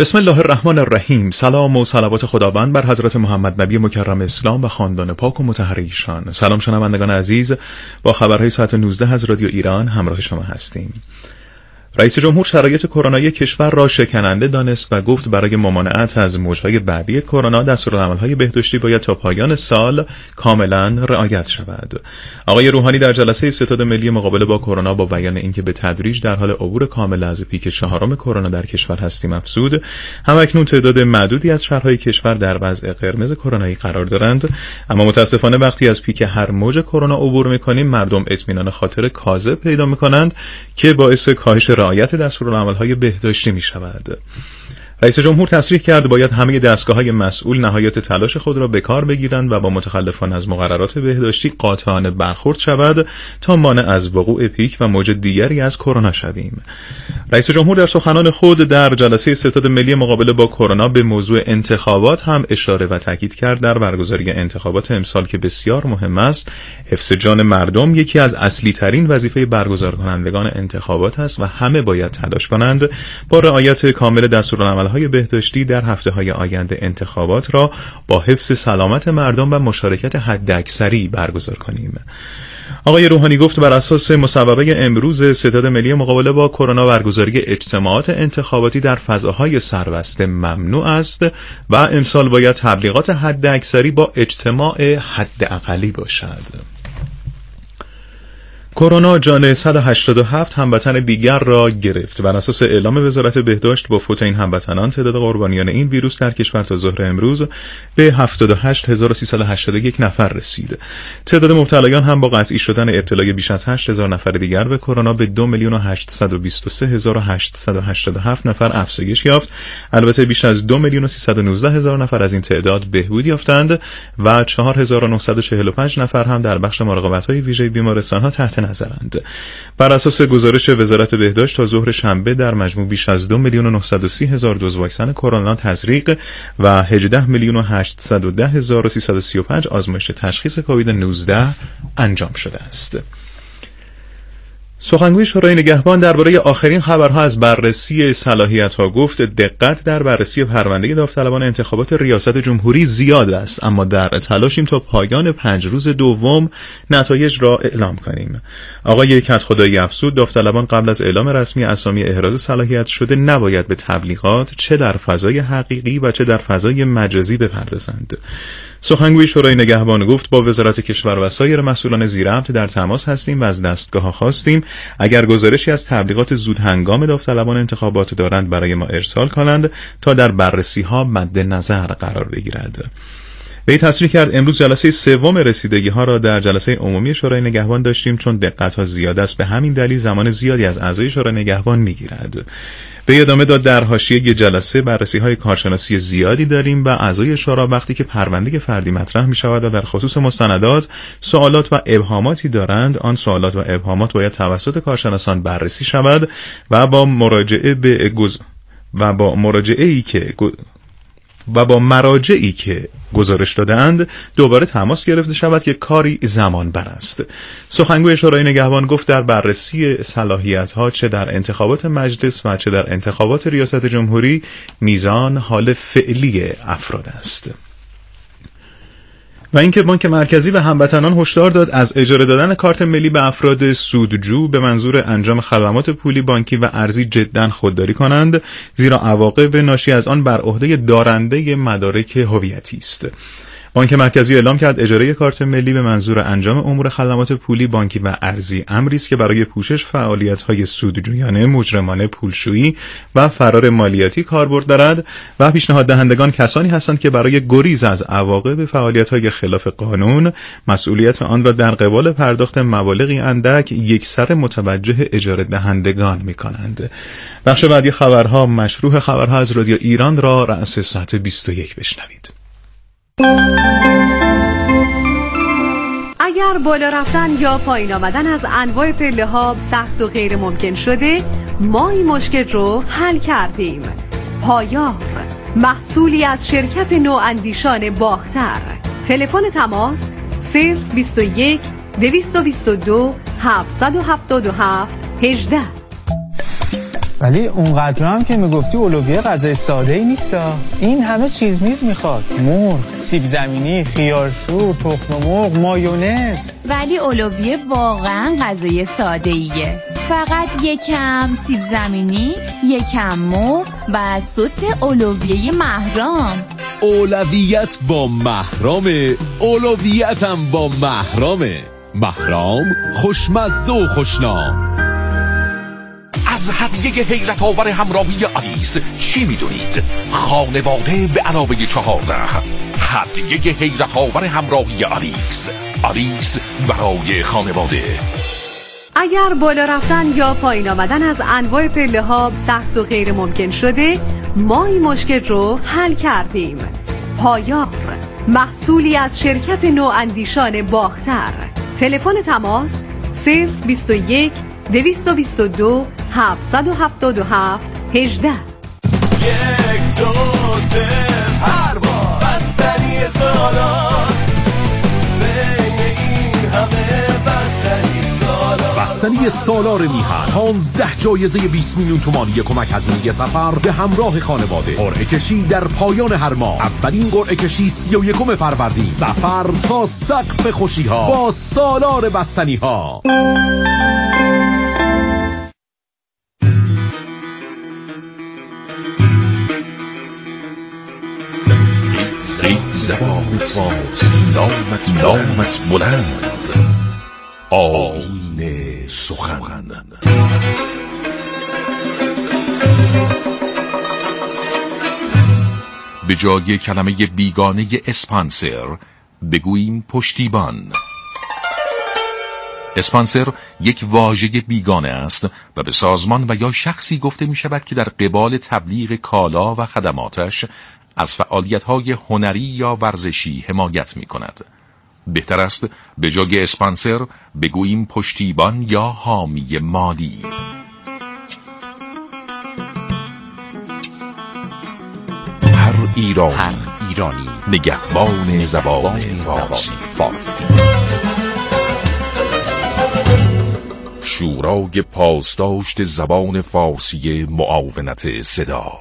بسم الله الرحمن الرحیم. سلام و صلوات خداوند بر حضرت محمد نبی مکرم اسلام و خاندان پاک و مطهر ایشان. سلام شنوندگان عزیز، با خبرهای ساعت 19 از رادیو ایران همراه شما هستیم. رئیس جمهور شرایط کرونایی کشور را شکننده دانست و گفت برای ممانعت از موج‌های بعدی کرونا دستورالعمل‌های بهداشتی باید تا پایان سال کاملا رعایت شود. آقای روحانی در جلسه ستاد ملی مقابله با کرونا با بیان اینکه به تدریج در حال عبور کامل از پیک چهارم کرونا در کشور هستیم افزود همکنون تعداد معدودی از شهرهای کشور در وضع قرمز کرونایی قرار دارند، اما متاسفانه وقتی از پیک هر موج کرونا عبور می‌کنیم مردم اطمینان خاطر کاذب پیدا می‌کنند که باعث کاهش رعایت دستورالعمل‌های بهداشتی می‌شود. رئیس جمهور تصریح کرد باید همه دستگاه‌های مسئول نهایت تلاش خود را به کار بگیرند و با متخلفان از مقررات بهداشتی قاطعانه برخورد شود تا مانع از وقوع پیک و موج دیگری از کرونا شویم. رئیس جمهور در سخنان خود در جلسه ستاد ملی مقابله با کرونا به موضوع انتخابات هم اشاره و تاکید کرد در برگزاری انتخابات امسال که بسیار مهم است، حفظ جان مردم یکی از اصلی ترین وظیفه برگزار کنندگان انتخابات است و همه باید تلاش کنند با رعایت کامل دستورالعمل های بهداشتی در هفته‌های آینده انتخابات را با حفظ سلامت مردم و مشارکت حداکثری برگزار کنیم. آقای روحانی گفت بر اساس مصوبه امروز ستاد ملی مقابله با کرونا برگزاری اجتماعات انتخاباتی در فضاهای سربسته ممنوع است و امسال باید تبلیغات حداکثری با اجتماع حداقلی باشد. کرونا جان 187 هموطن دیگر را گرفت. بر اساس اعلام وزارت بهداشت با فوت این هموطنان تعداد قربانیان این ویروس در کشور تا ظهر امروز به 78381 نفر رسید. تعداد مبتلایان هم با قطعی شدن ابتلای بیش از 8000 نفر دیگر به کرونا به 2,823,887 نفر افزایش یافت. البته بیش از 2,319,000 نفر از این تعداد بهبود یافتند و 4945 نفر هم در بخش مراقبت‌های ویژه بیمارستان‌ها تحت نظرند. بر اساس گزارش وزارت بهداشت تا ظهر شنبه در مجموع بیش از 2,930,000 دوز واکسن کرونا تزریق و 18,810,335 آزمایش تشخیص کووید 19 انجام شده است. سخنگوی شورای نگهبان درباره آخرین خبرها از بررسی صلاحیت‌ها گفت دقت در بررسی پرونده داوطلبان انتخابات ریاست جمهوری زیاد است، اما در تلاشیم تا پایان 5 روز دوم نتایج را اعلام کنیم. آقای کدخدایی افزود داوطلبان قبل از اعلام رسمی اسامی احراز صلاحیت شده نباید به تبلیغات چه در فضای حقیقی و چه در فضای مجازی بپردازند. سخنگوی شورای نگهبان گفت با وزارت کشور و سایر مسئولان زیرابط در تماس هستیم و از دستگاه‌ها خواستیم اگر گزارشی از تبلیغات زود هنگام داوطلبان انتخابات دارند برای ما ارسال کنند تا در بررسی‌ها مد نظر قرار بگیرد. وی تصریح کرد امروز جلسه سوم رسیدگی‌ها را در جلسه عمومی شورای نگهبان داشتیم چون دقت‌ها زیاد است، به همین دلیل زمان زیادی از اعضای شورای نگهبان می‌گیرد. به ادامه داد در حاشیه جلسه بررسی‌های کارشناسی زیادی داریم و اعضای شورا وقتی که پرونده فردی مطرح می‌شود و در خصوص مستندات سوالات و ابهاماتی دارند آن سوالات و ابهامات باید توسط کارشناسان بررسی شود و با مراجعی که گزارش دادند دوباره تماس گرفته شود که کاری زمان بر است. سخنگوی شورای نگهبان گفت در بررسی صلاحیت‌ها چه در انتخابات مجلس و چه در انتخابات ریاست جمهوری میزان حال فعلی افراد است. و اینکه بانک مرکزی به هموطنان هشدار داد از اجاره دادن کارت ملی به افراد سودجو به منظور انجام خدمات پولی بانکی و ارزی جداً خودداری کنند، زیرا عواقب ناشی از آن بر عهده دارنده مدارک هویتی است. بانک مرکزی اعلام کرد اجاره کارت ملی به منظور انجام امور خدمات پولی بانکی و ارزی امری است که برای پوشش فعالیت‌های سودجویانه، مجرمانه، پولشویی و فرار مالیاتی کاربرد دارد و پیشنهاد دهندگان کسانی هستند که برای گریز از عواقب فعالیت‌های خلاف قانون مسئولیت آن را در قبال پرداخت مبالغی اندک یکسره متوجه اجاره دهندگان می‌کنند. بخش بعدی خبرها مشروع خبرها از رادیو ایران را رأس ساعت 21 بشنوید. اگر بالا رفتن یا پایین آمدن از انواع پله‌ها سخت و غیر ممکن شده، ما این مشکل رو حل کردیم. پایار، محصولی از شرکت نواندیشان باختر. تلفن تماس 021 222 777 18. ولی اونقدر هم که میگفتی اولویه غذای ساده ای نیست. این همه چیز میز میخواد. مرغ، سیب زمینی، خیارشور، تخم مرغ، مایونز. ولی اولویه واقعا غذای ساده ایه. فقط یکم سیب زمینی، یکم مرغ و سس اولویه مهرام. اولویت با مهرامه، اولویتم با مهرامه. مهرام خوشمزه و خوشنام. از هدیه حیرت آور همراهی آلیس چی میدونید؟ خانواده به علاوه 14. هدیه حیرت آور همراهی آلیس. آلیس برای خانواده. اگر بالا رفتن یا پایین آمدن از انواع پله ها سخت و غیر ممکن شده، ما این مشکل رو حل کردیم. پایار، محصولی از شرکت نواندیشان باختر. تلفن تماس 021 222 777 18. 1 2 3 پرواز بستنی سالار. بین این همه بستنی سالار. بستنی سالار میهن 15 جایزه 20 میلیون تومانی کمک هزینه سفر به همراه خانواده. قرعه کشی در پایان هر ماه. اولین قرعه کشی 31 فروردین. سفر تا سقف خوشی ها با سالار بستنی ها. زبان فارسی نامت بلند، آیین سخن. به جای کلمه بیگانه اسپانسر بگوییم پشتیبان. اسپانسر یک واژه بیگانه است و به سازمان و یا شخصی گفته می شود که در قبال تبلیغ کالا و خدماتش از فعالیت‌های هنری یا ورزشی حمایت می‌کند. بهتر است به جای اسپانسر بگوییم پشتیبان یا حامی مالی. هر ایرانی نگهبان زبان فارسی. شورای پاسداشت زبان فارسی معاونت صدا.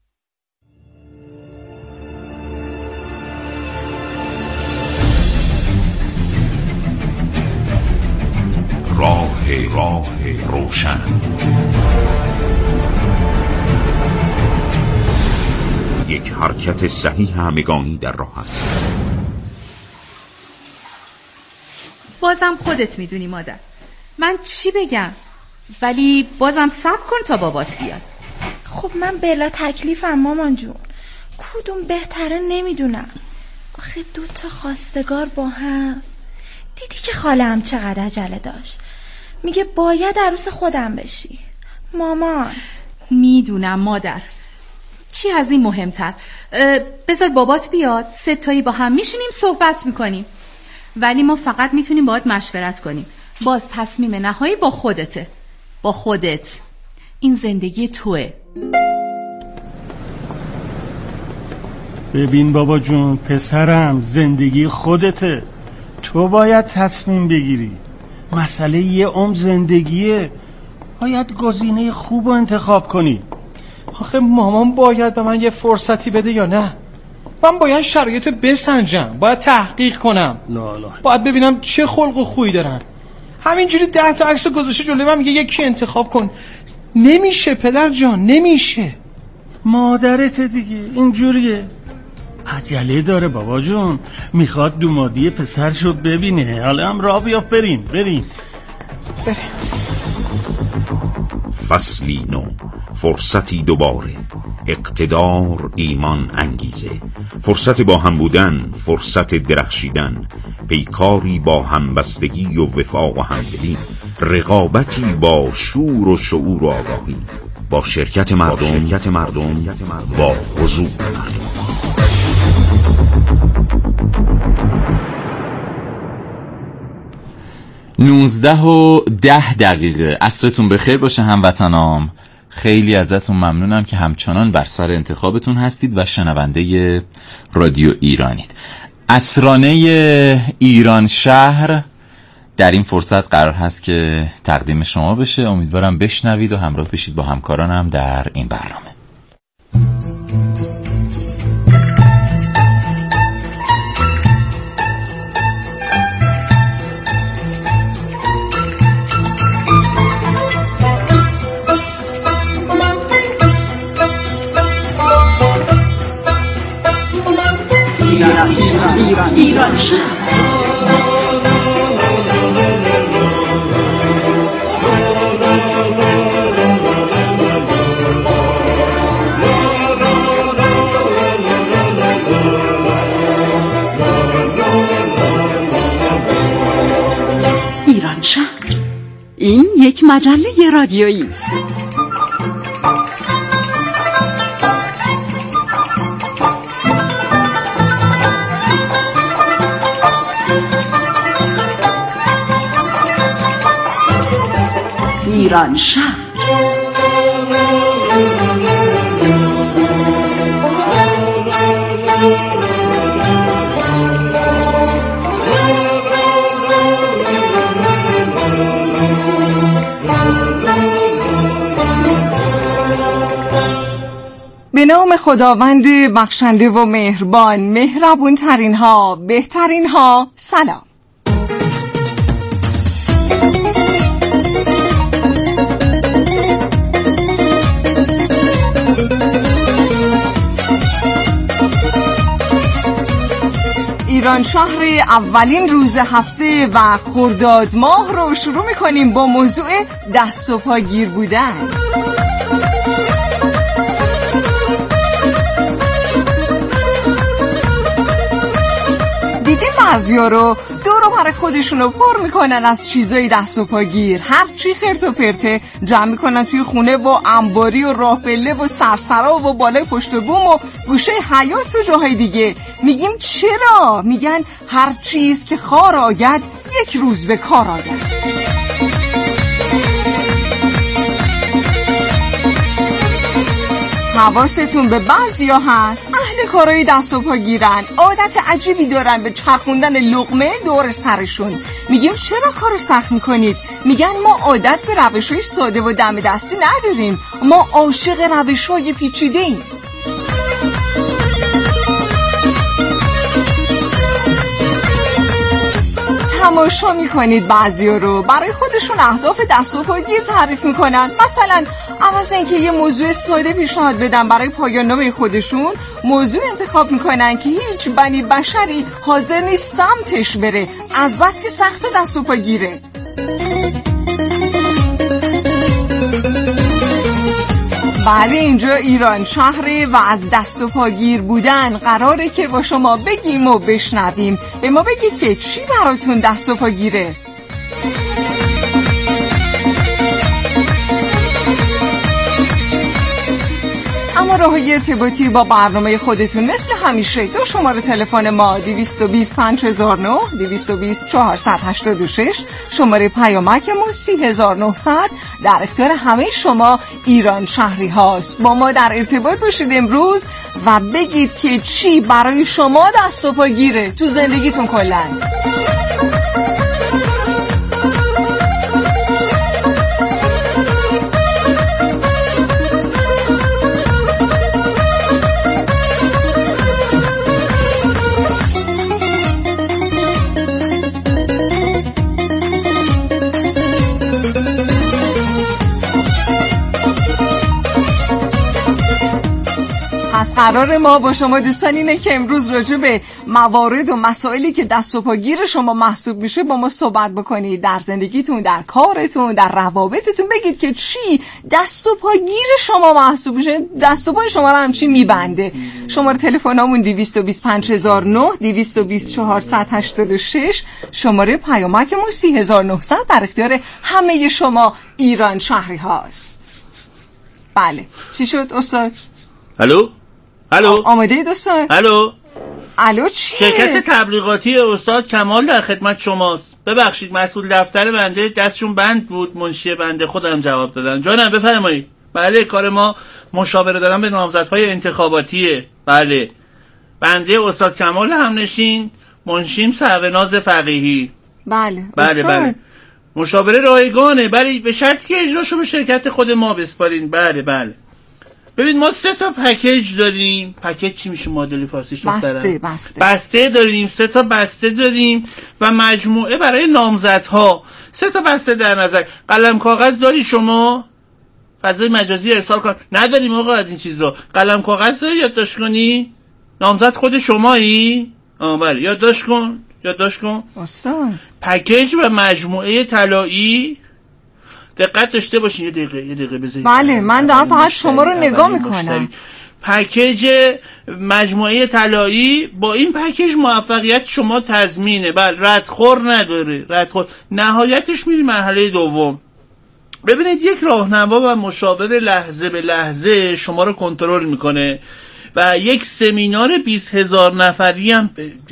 راه روشن. یک حرکت صحیح همگانی در راه است. بازم خودت میدونی مادر، من چی بگم؟ ولی بازم صبر کن تا بابات بیاد. خب من بلا تکلیفم مامان جون، کدوم بهتره نمیدونم. آخه 2 خواستگار با هم. دیدی که خاله‌ام چقدر عجله داشت، میگه باید عروس خودم بشی. مامان میدونم مادر، چی از این مهمتر؟ بذار بابات بیاد، 3 تایی با هم میشینیم صحبت میکنیم. ولی ما فقط میتونیم باهات مشورت کنیم. باز تصمیم نهایی با خودته، با خودت. این زندگی توه. ببین بابا جون، پسرم، زندگی خودته، تو باید تصمیم بگیری. مسئله یه عمر زندگیه، باید گزینه خوب رو انتخاب کنی. آخه مامان باید به من یه فرصتی بده یا نه؟ من باید شرایط بسنجم، باید تحقیق کنم. لالا. باید ببینم چه خلق و خویی دارن. همینجوری 10 تا عکس گذاشته جلوی من میگه یکی انتخاب کن. نمیشه پدر جان، نمیشه. مادرت دیگه اینجوریه، عجله داره بابا جون، میخواد دومادی پسرشو ببینه. حالا هم راه بیا بریم. فصلی نو، فرصتی دوباره، اقتدار، ایمان، انگیزه، فرصت با هم بودن، فرصت درخشیدن، پیکاری با همبستگی و وفا و همدلی، رقابتی با شور و شعور و آگاهی، با شرکت مردم، با حضور مردم. 19:10. عصرتون بخیر باشه هموطنام. خیلی ازتون ممنونم که همچنان بر سر انتخابتون هستید و شنونده رادیو ایرانید. عصرانه ایران شهر در این فرصت قرار هست که تقدیم شما بشه. امیدوارم بشنوید و همراه بشید با همکارانم در این برنامه. ایران شهر. ایران شهر، این یک مجله رادیویی است. ایران شهر. به نام خداوند بخشنده و مهربان، مهربون ترین ها، بهترین ها، سلام. ایران شهر اولین روز هفته و خرداد ماه رو شروع میکنیم با موضوع دست و پا گیر بودن. دیگه بعضیا رو دور و بر خودشونو پر میکنن از چیزای دست و پاگیر، هر چی خرت و پرته جمع میکنن توی خونه و انباری و راه پله و سرسرا و بالای پشت بوم و گوشه حیاط و جاهای دیگه. میگیم چرا؟ میگن هر چیز که خار آید یک روز به کار آید. حواستون به بعضیا هست اهل کارهای دست و پا گیرن، عادت عجیبی دارن به چرخوندن لقمه دور سرشون. میگیم چرا کارو سخت میکنید؟ میگن ما عادت به روشهای ساده و دم دستی نداریم، ما عاشق روشهای پیچیده ایم. تماشا میکنید بعضیا رو برای خودشون اهداف دست و پاگیر تعریف میکنن. مثلا عوض اینکه یه موضوع ساده پیشنهاد بدن برای پایان نامه خودشون، موضوع انتخاب میکنن که هیچ بنی بشری حاضر نیست سمتش بره، از بس که سخت و دست و پاگیره. بله، اینجا ایران شهره و از دست و پاگیر بودن قراره که با شما بگیم و بشنویم. به ما بگید که چی براتون دست و پاگیره؟ اما راه‌های ارتباطی با برنامه خودتون مثل همیشه دو شماره تلفن ما 220 5009 220 486، شماره پیامکمون 3900 در اختیار همه شما ایران شهری هاست. با ما در ارتباط باشید امروز و بگید که چی برای شما دست و پا گیره تو زندگیتون کلن. پس قرار ما با شما دوستان اینه که امروز راجع به موارد و مسائلی که دست و پاگیر شما محسوب میشه با ما صحبت بکنید. در زندگیتون، در کارتون، در روابطتون بگید که چی دست و پاگیر شما محسوب میشه، دست و پای شما رو همچین میبنده. شماره تلفنمون 220 5009 220 486، شماره پیامکمون 3900 در اختیار همه شما ایران شهری هاست. بله، چی شد استاد؟ الو؟ الو؟ آماده دوستان؟ الو؟ الو چیه؟ شرکت تبلیغاتی استاد کمال در خدمت شماست. ببخشید مسئول دفتر بنده دستشون بند بود، منشی بنده خودم جواب دادن. جانم بفرمایید. بله، کار ما مشاوره دادن به نامزدهای انتخاباتیه. بله، بنده استاد کمال همنشین، منشیم سروناز فقیهی. بله بله مشاوره رایگانه، ولی به شرطی که اجراشو به شرکت خود ما بسپارین. بله ببین ما 3 تا پکیج داریم. پکیج چی میشه معادل فارسیش؟ بسته داریم. 3 تا بسته داریم و مجموعه برای نامزدها 3 تا بسته در نظر. قلم کاغذ داری شما؟ فضای مجازی ارسال کن. نداریم آقا از این چیزا. قلم کاغذ داری یادداشت کنی؟ نامزد خود شمایی؟ بله یادداشت کن استاد. پکیج و مجموعه طلایی، دقت داشته باشین. یه دقیقه بذارید. بله من دارم فقط شما رو نگاه میکنم. پکیج مجموعه طلایی، با این پکیج موفقیت شما تضمینه. بله ردخور نداره. نهایتش میری مرحله دوم. ببینید یک راهنما و مشاور لحظه به لحظه شما رو کنترل میکنه و یک سمینار 20,000 نفری هم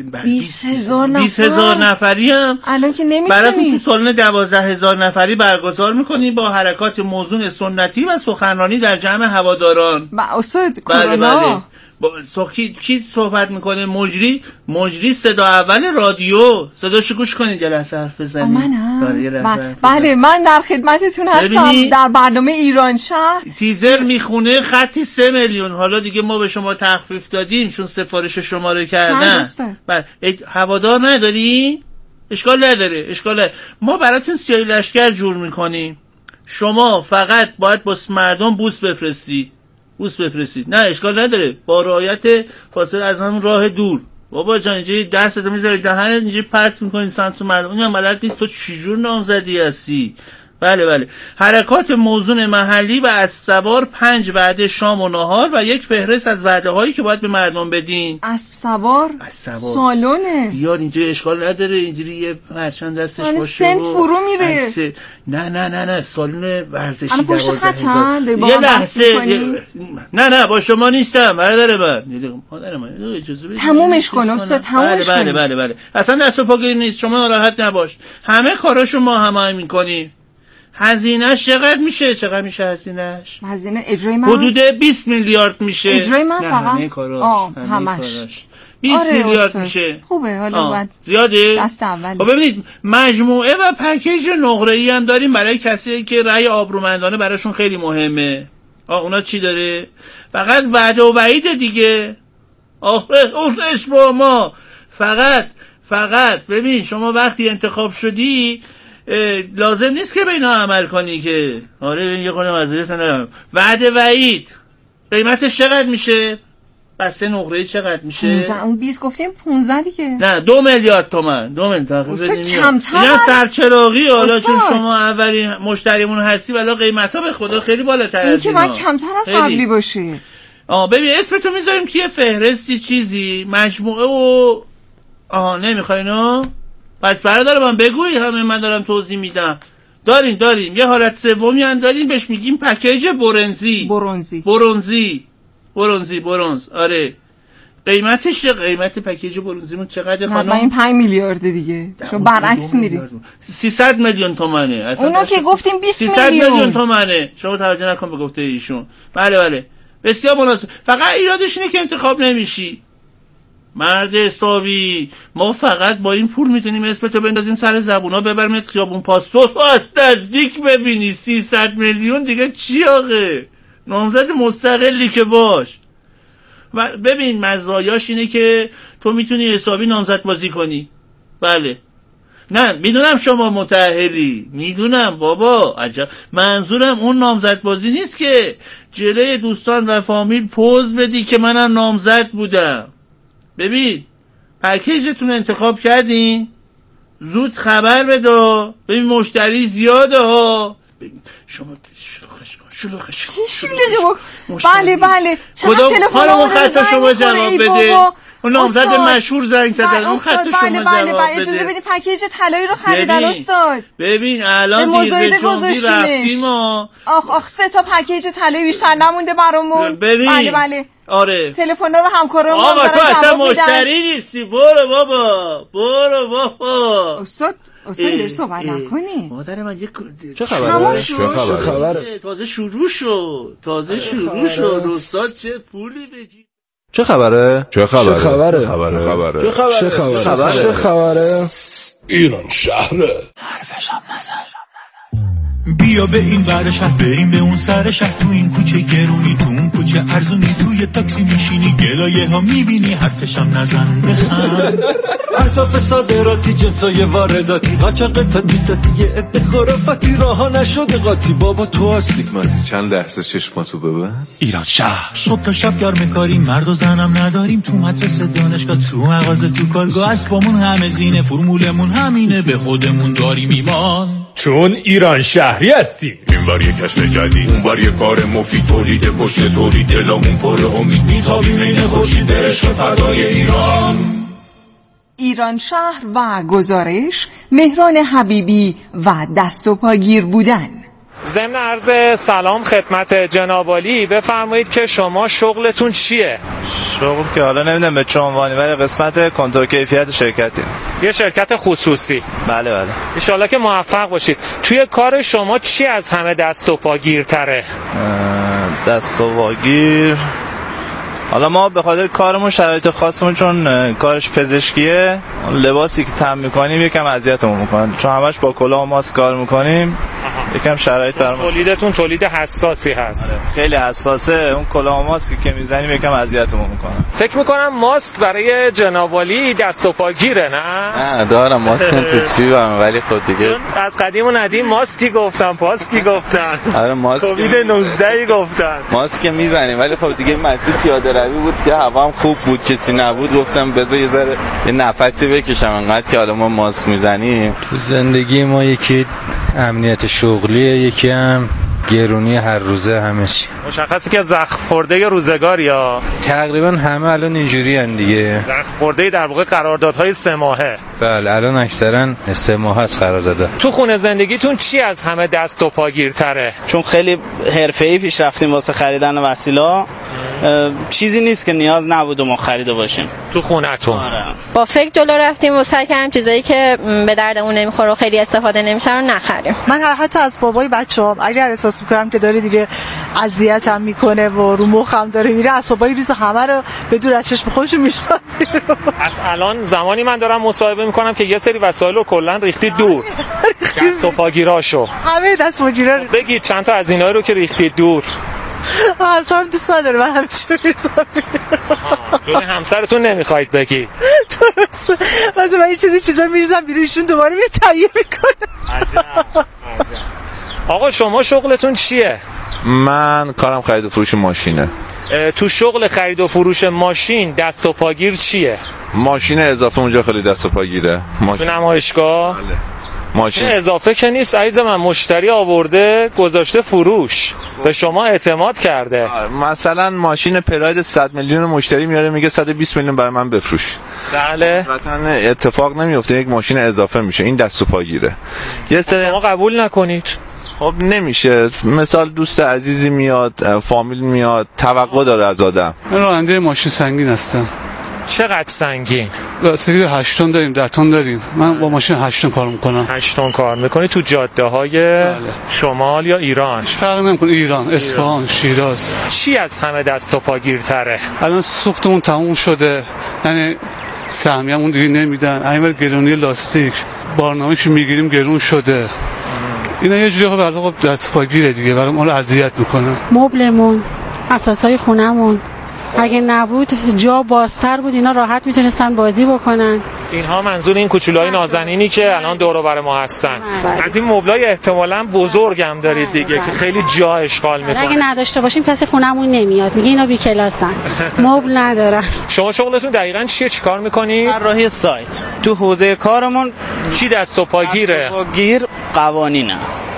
20,000 نفری هم الان که نمیتونی براتون تو سالن 12,000 نفری برگزار میکنیم با حرکات موزون سنتی و سخنرانی در جمع هواداران. استاد کرونا کی صحبت میکنه؟ مجری صدا اول رادیو. صداشو گوش کنید یه لحظه حرف بزنید. بله من در خدمتتون هستم در برنامه ایران شهر. تیزر میخونه خطی 3 میلیون. حالا دیگه ما به شما تخفیف دادیم چون سفارش شما رو کردن. بله هوادار نداری؟ اشکال نداره. ما براتون سیاهی لشکر جور میکنیم. شما فقط باید با مردم بوس بفرستید. نه اشکال نداره، با رعایت فاصله از همون راه دور. بابا جان اینجوری دستت میذاری دهنت اینجوری پرت میکنی سمت مردم. اونم بلد نیست تو چجور نامزدی هستی. بله حرکات موزون محلی و اسب سوار 5 وعده شام و نهار و یک فهرست از وعده هایی که باید به مردم بدین. اسب سوار سالونه بیاد اینجا، اشکال نداره اینجوری یه پرچم دستش باشه. سن فرو میره. نه سالون ورزشی. الان پشت خطن یه لحظه نه با شما نیستم برادر من اجازه بدید تمومش کن استاد. تمومش کن. بله اصلا دست و پاگیری نیست. شما ناراحت نباش. همه کاراشو ما هماهنگ میکنیم. هزینه‌اش چقدر میشه هزینه اجرای من حدود 20 میلیارد میشه. اجرای من فقط همه کاراش 20 میلیارد میشه. خوبه حالا بعد زیاده دست اولی. ببینید مجموعه و پکیج نقره‌ای هم داریم برای کسی که رأی آبرومندانه براشون خیلی مهمه. اونا چی داره؟ فقط وعده و وعید دیگه. اونش با ما فقط ببین شما وقتی انتخاب شدی لازم نیست که به اینا عمل کنی که. یه خورده مزایت ندارم. وعده وعید قیمتش چقدر میشه؟ بسته نقره‌ای چقدر میشه؟ اون 20 گفتیم 15 دیگه. نه 2 میلیارد تومان. 2 میلیارد کمتر. اینا سرچراغی. حالا چون شما اولین مشتریمون هستی ولی قیمتا به خدا خیلی بالاتر از این که من کمتر از قبلی باشه. ببین اسمتو میذاریم که یه فهرستی چیزی مجموعه و نمیخوای نه؟ پس برادر من بگوی همه من دارم توضیح میدم. داریم یه حالت سومی هم داریم بهش میگیم پکیج برنزی. آره قیمتش قیمت پکیج برنزیمون چقدر خانم؟ این 5 میلیارد دیگه. شما برعکس میری. 300 میلیون تومانه. اونو که گفتیم 20 میلیون. 300 میلیون تومانه. شما توجه نکن به گفته ایشون. بله بسیار مناسب. فقط ایرادش اینه که انتخاب نمیشی. مرد حسابی ما فقط با این پول میتونیم اسمتو بندازیم سر زبونا ببرمت خیابون پاسپورت از نزدیک ببینی. 300 میلیون دیگه چی آقه؟ نامزد مستقلی که باش. و ببین مزایاش اینه که تو میتونی حسابی نامزد بازی کنی. بله نه میدونم شما متأهلی، میدونم بابا عجب. منظورم اون نامزد بازی نیست که جلوی دوستان و فامیل پوز بدی که منم نامزد بودم. ببین پکیجتون انتخاب کردین، زود خبر بده. ببین مشتری زیاده ها. شما شلوغش بله چقدر تلفن خط شما جواب بده. اون نامزد مشهور زنگ زدن اون خط شما جواب بده. اجازه بدید پکیج طلایی رو خریدن استاد. ببین الان دیگه جنبی رفتیم. آخ 3 تا پکیج طلایی بیشتر نمونده برامون. بله آره تلفن‌ها رو همکارام آقا تو اصلا مشتری نیستی. برو بابا استاد دیر صحبت نکنی. مادر من چه خبره؟ تازه شروع شد استاد چه پولی بگی. چه خبره؟ ایران شهره. حرفشم نزن. بیا به این ور شهر بریم به اون سر شهر، تو این کوچه گرونی تو اون کوچه ارزونی، توی تاکسی میشینی گلایه ها میبینی، حرفشم نزن بخند. اهداف صادراتی جنسای وارداتی، قاچاق تا دیتاتی عده خرافاتی، راها نشده قاطی، بابا تو آستیگماتی، چند لحظه چشماتو ببن. ایران شهر. صبح تا شب کار میکاریم، مرد و زنم نداریم، تو مدرسه دانشگاه تو مغازه تو کارگاه، اسبامون همه زینه، فرمولمون همینه، به خودمون داریم ایمان، چون ایران شهری هستی. این بار یک کشف جدید، اون بار یک کار مفید، تولید پشت تولید، دلمون پر امید، میتابیم این خورشید عشق فدای ایران. ایران شهر و گزارش مهران حبیبی و دست و پاگیر بودن. ضمن عرض سلام خدمت جناب عالی، بفرمایید که شما شغلتون چیه؟ شغل که حالا نمیدونم به چه عنوانی، ولی قسمت کنترل کیفیت شرکتی. یه شرکت خصوصی. بله. ان شاءالله که موفق باشید. توی کار شما چی از همه دست و پاگیرتره؟ دست و پاگیر، حالا ما به خاطر کارمون شرایط خاصمون، چون کارش پزشکیه، لباسی که تم میکنیم یکم اذیتمون میکنه، چون همش با کلاه و ماسک کار میکنیم، یکم شرایط برام. تولیدتون تولید حساسی هست. خیلی حساسه، اون کلاه و ماسکی که میزنیم یکم اذیتمون میکنه. فکر میکنم ماسک برای جناب عالی دست و پاگیره، نه دارم ماسک تو جیبم، ولی خب دیگه از قدیم و ندیم ماسکی گفتن، پاسکی گفتن، آره ماسک کووید 19 گفتن، ماسک میزنیم، ولی خب دیگه مسیر پیاده روی بود که هوا هم خوب بود، کسی نبود، گفتم بذار یه ذره یه نفسی بکشم، انقدر که حالا ما ماسک میزنیم. تو زندگی ما یکی امنیت شغلیه، یکی هم گرونی هر روزه، همه چی. مشخصه که زخم خورده روزگار یا تقریبا همه الان اینجوری ان دیگه. زخم خورده در واقع قراردادهای 3 ماهه. بله الان اکثرا 3 ماه است قرارداد. تو خونه زندگیتون چی از همه دست و پاگیرتره؟ چون خیلی حرفه‌ای پیش رفتیم واسه خریدن وسیله، چیزی نیست که نیاز نبود ما خریده باشیم. تو خونه‌تون با فکر جلو رفتیم و سعی کردیم چیزایی که به دردمون نمیخوره و خیلی استفاده نمیشه رو نخریم. من حتی از بابای بچه‌ام اگر احساس می‌کنم که داره دیگه اذیتم میکنه و رو مخم داره میره، اسبابای ریز همه رو به دور از چشم خودشون میرسونم. از الان زمانی من دارم مصاحبه میکنم که یه سری وسایل رو کلا ریختی دور. دست و پاگیراشو. همه دست و پاگیرا. بگید چند تا از اینایی رو که ریختی دور. همسرم دوست نداره من همیشه میرسم. جون همسرتون نمیخواید بگید. درسته. مثلا من یه چیزا میریزم بیرون، ایشون دوباره میره تهیه میکنه. عجب. آقا شما شغلتون چیه؟ من کارم خرید و فروش ماشینه. تو شغل خرید و فروش ماشین دست و پاگیر چیه؟ ماشین اضافه اونجا خیلی دست و پاگیره. تو نمایشگاه؟ بله. ماشین اضافه که نیست عزیز من، مشتری آورده گذاشته فروش، به شما اعتماد کرده. مثلا ماشین پراید 100 میلیون مشتری میاره میگه 120 میلیون برای من بفروش. بله. قطعا اتفاق نمیفته، یک ماشین اضافه میشه، این دست و پاگیره. یه سری شما قبول نکنید. خب نمیشه، مثال دوست عزیزی میاد، فامیل میاد، توقع داره از آدم. من راننده ماشین سنگین هستم. چقدر سنگین؟ سری 8 تن داریم، 10 تن داریم. من با ماشین 8 تن کار میکنم. 8 تن کار میکنی تو جاده های شمال یا ایران؟ فرق نمیکنه، ایران، اصفهان، شیراز. چی از همه دست و پاگیرتره؟ الان سوختمون تموم شده، یعنی سهمیه‌مون دیگه نمیدن، اینور گرونی لاستیک، بارنامه‌شو میگیریم گرون شده. اینا یه جوری خب دست پاگیره دیگه، برام ما رو اذیت میکنه. مبلمون، اساسای خونمون اگه نبود جا بازتر بود، اینا راحت میتونستن بازی بکنن. اینها منظور این کوچولوهای نازنینی که الان دور و بر ما هستن. از این مبلای احتمالاً بزرگم دارید دیگه که خیلی جا اشغال میکنه. اگه نداشته باشیم کسی خونمون نمیاد، میگه اینا بی کلاسن. مبل ندارن. شما شغلتون دقیقاً چیه؟ چیکار میکنید؟ طراحی سایت. تو حوزه کارمون چی دست و پاگیره؟ دست و پاگیر قوانینه.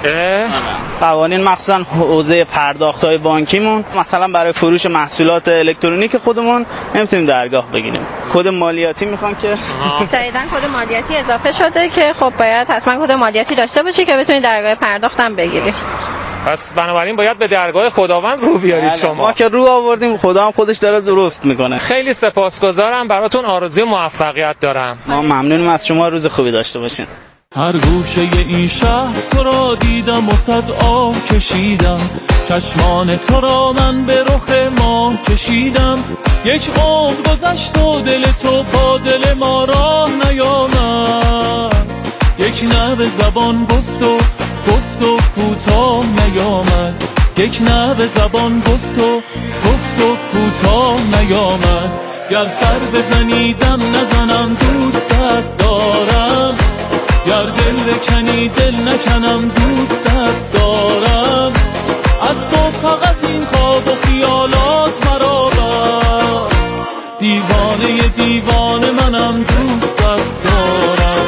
قوانین مخصوصا حوزه پرداخت‌های بانکیمون، مثلا برای فروش محصولات الکترونیک خودمون نمیتونیم درگاه بگیریم، کد مالیاتی میخوان که جدیداً کد مالیاتی اضافه شده که خب باید حتما کد مالیاتی داشته باشی که بتونی درگاه پرداختم بگیری. پس بنابراین باید به درگاه خداوند رو بیارید. شما ما که رو آوردیم، خدا هم خودش داره درست میکنه. خیلی سپاسگزارم، براتون آرزوی موفقیت دارم. ما ممنونیم از شما، روز خوبی داشته باشین. هر گوشه این شهر تو را دیدم و صد آه کشیدم، چشمان تو را من به رخ ماه کشیدم، یک عمر گذشت و دل تو با دل ما راه نیامد، یک نوه زبان گفت و کوتاه نیامد، یک نوه زبان گفت و کوتاه نیامد. گر سر بزنی دم نزنم دوستت دارم، گر دل بکنی دل نکنم دوستت دارم. از تو فقط این خواب و خیالات مرا بس، دیوانه منم دوستت دارم.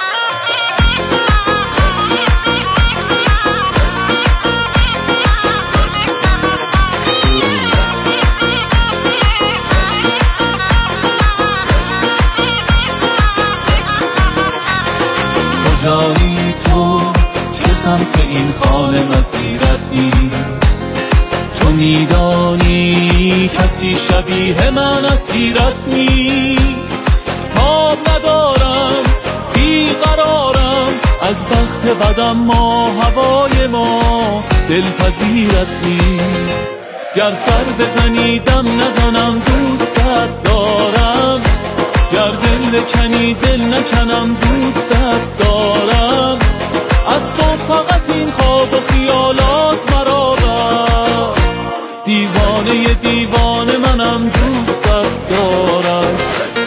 کجایی تو که سمت این خانه مسیرت نیست؟ تو میدانی کسی شبیه من اسیرت نیست. تاب ندارم بیقرارم از بخت بدم، ما هوای ما دلپذیرت نیست. گر سر بزنی دم نزنم دوستت دارم، گر دل بکنی دل نکنم دوستت دارم. از تو فقط این خواب و خیالات مرا بس، دیوانه منم دوستت دارم.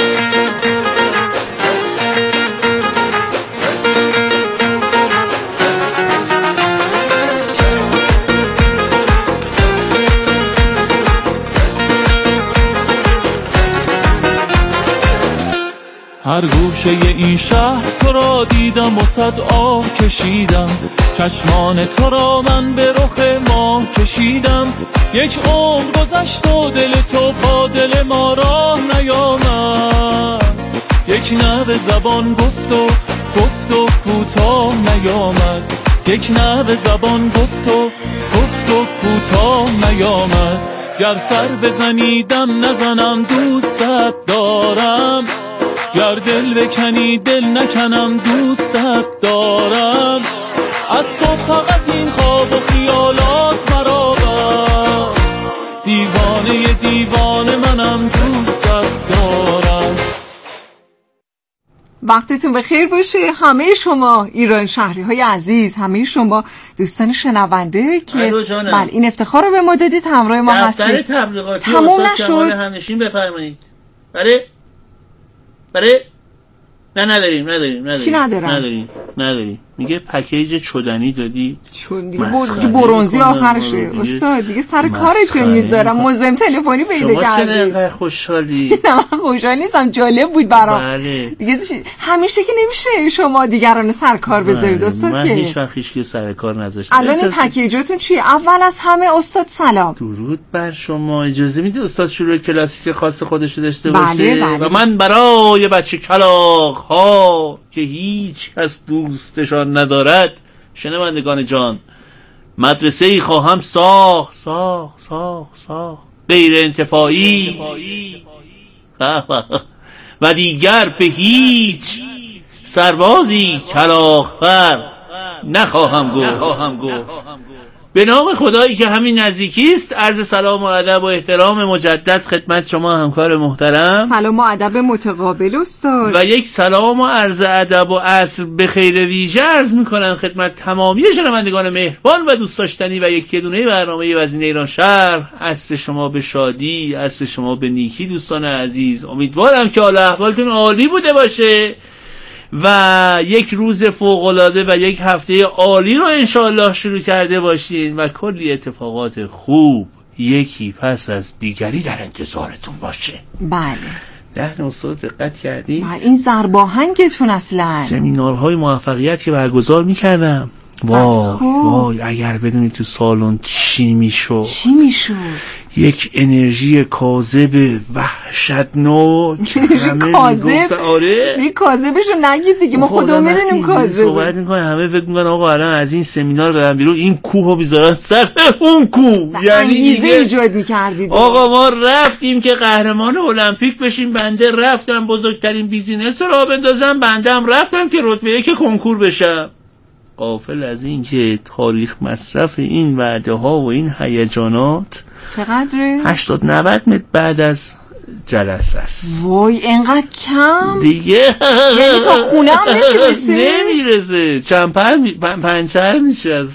هر گوشه این شهر تو را دیدم و صد آه کشیدم، چشمان تو را من به رخ ماه کشیدم. یک عمر گذشت و دل تو با دل ما راه نیامد، یک نوه زبان گفت و کوتاه نیامد، یک نوه زبان گفت و کوتاه نیامد. گر سر بزنی دم نزنم دوستت دارم، گر دل بکنی دل نکنم دوستت دارم. از تو فقط این خواب و خیالات مرا بس، دیوانه منم دوستت دارم. وقتتون بخیر باشه همه شما ایران شهری های عزیز، همه شما دوستان شنونده که بله این افتخار رو به ما دادید، همراه ما هستید. تموم نشد. همنشین بفرمایید. برای نه نداریم. چی نداریم. میگه پکیج چدنی دادی، دیگه برونزی آخرشه استاد، دیگه سر کارتون میذارم. مزاحم تلفنی پیدا کردید. شما چرا انقدر خوشحالی؟ نه من خوشحال نیستم، جالب بود برام. بله. دیگه همیشه که نمیشه شما دیگران سر کار بذارید استاد. من که هیچ وقت هیچ سر کار نذاشتم. الان این پکیجاتون چیه؟ اول از همه استاد سلام. درود بر شما. اجازه میدید استاد شروع کلاسیک خاص خودش رو داشته باشه؟ بله. و من برای بچه کلاغ ها که هیچ کس دوستشان ندارد، شنوندگان جان، مدرسه ای خواهم ساخت غیر انتفاعی و دیگر به هیچ سربازی کلاغ‌فر نخواهم گفت. به نام خدایی که همین نزدیکی است، عرض سلام و ادب و احترام مجدد خدمت شما همکار محترم. سلام و ادب متقابل استاد. و یک سلام و عرض ادب و عصر به خیر ویژه عرض میکنم خدمت تمامی شنوندگان مهربان و دوست داشتنی و یک دونه برنامه وزین ایران شهر. عصر شما به شادی، عصر شما به نیکی دوستان عزیز. امیدوارم که حال احوالتون عالی بوده باشه و یک روز فوق‌العاده و یک هفته عالی رو انشاءالله شروع کرده باشین و کلی اتفاقات خوب یکی پس از دیگری در انتظارتون باشه. بله. ده استاد دقت کردی؟ این زرباهنگتون اصلا سمینارهای موفقیت که برگزار میکردم، وای اگر بدونی تو سالن چی میشد. یک انرژی کاذب وحشتناک. کاذب؟ آره این کاذبشو نگید دیگه، ما خودمون میدونیم کاذب. صحبت میکنه همه فکر میکنن آقا الان از این سمینار برم بیرون این کوهو میذارن سر اون کوه. یعنی انگیزه ایجاد میکردید. آقا ما رفتیم که قهرمان المپیک بشیم، بنده رفتم بزرگترین بیزینس را بندازم، بنده هم رفتم که رتبه 1 کنکور بشم. غافل از این که تاریخ مصرف این وعده ها و این هیجانات چقدره؟ 80-90 متر بعد از جلسه است. وای اینقدر کم دیگه یعنی تا خونه هم نمیرسه؟ نمیرسه، چند پنچر میشه از